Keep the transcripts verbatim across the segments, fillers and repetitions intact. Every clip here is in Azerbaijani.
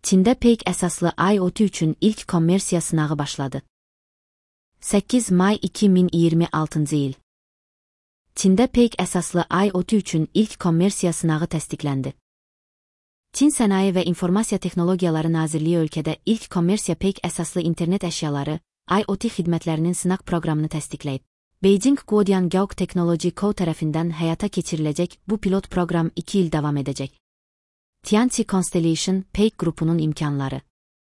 Çində peyk əsaslı IoT üçün ilk kommersiya sınağı başladı. səkkiz may iki min iyirmi altıncı il. Çində peyk əsaslı IoT üçün ilk kommersiya sınağı təsdiqləndi. Çin Sənaye və İnformasiya Texnologiyaları Nazirliyi ölkədə ilk kommersiya peyk əsaslı internet əşyaları, IoT xidmətlərinin sınaq proqramını təsdiqləyib. Beijing Guodian Gaok Technology Co tərəfindən həyata keçiriləcək bu pilot proqram iki il davam edəcək. Tianqi Constellation peyk qrupunun imkanları.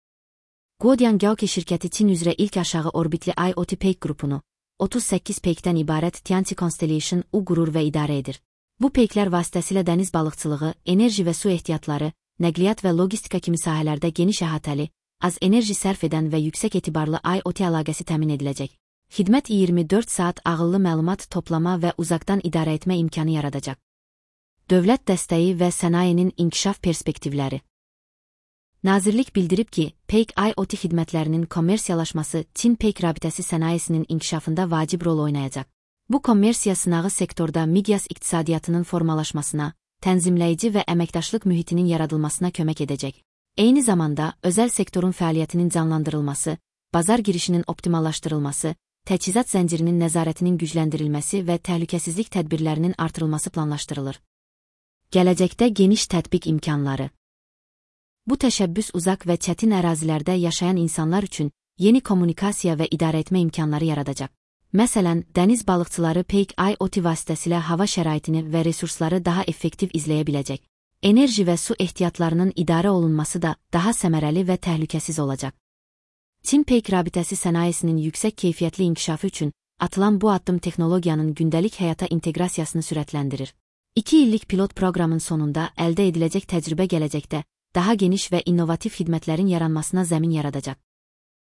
Guodian Gaok şirkəti Çin üzrə ilk aşağı orbitli IoT peyk qrupunu, otuz səkkiz peykdən ibarət Tianqi Constellation U qurur və idarə edir. Bu peyklər vasitəsilə dəniz balıqçılığı, enerji və su ehtiyatları, nəqliyyat və logistika kimi sahələrdə geniş əhatəli, az enerji sərf edən və yüksək etibarlı IoT əlaqəsi təmin ediləcək. Xidmət iyirmi dörd saat ağıllı məlumat toplama və uzaqdan idarə etmə imkanı yaradacaq. Dövlət dəstəyi və sənayenin inkişaf perspektivləri. Nazirlik bildirib ki, peyk IoT xidmətlərinin kommersiyalaşması Çin peyk rabitəsi sənayesinin inkişafında vacib rol oynayacaq. Bu kommersiya sınağı sektorda miqyas iqtisadiyyatının formalaşmasına, tənzimləyici və əməkdaşlıq mühitinin yaradılmasına kömək edəcək. Eyni zamanda, özəl sektorun fəaliyyətinin canlandırılması, bazar girişinin optimallaşdırılması, təchizat zəncirinin nəzarətinin gücləndirilməsi və təhlükəsizlik tədbirlərinin artırılması planlaşdırılır. Gələcəkdə geniş tətbiq imkanları. Bu təşəbbüs uzaq və çətin ərazilərdə yaşayan insanlar üçün yeni kommunikasiya və idarə etmə imkanları yaradacaq. Məsələn, dəniz balıqçıları peyk IoT vasitəsilə hava şəraitini və resursları daha effektiv izləyə biləcək. Enerji və su ehtiyatlarının idarə olunması da daha səmərəli və təhlükəsiz olacaq. Çin peyk rabitəsi sənayesinin yüksək keyfiyyətli inkişafı üçün atılan bu addım texnologiyanın gündəlik həyata inteqrasiyasını sürətləndirir. İki illik pilot proqramın sonunda əldə ediləcək təcrübə gələcəkdə daha geniş və innovativ xidmətlərin yaranmasına zəmin yaradacaq.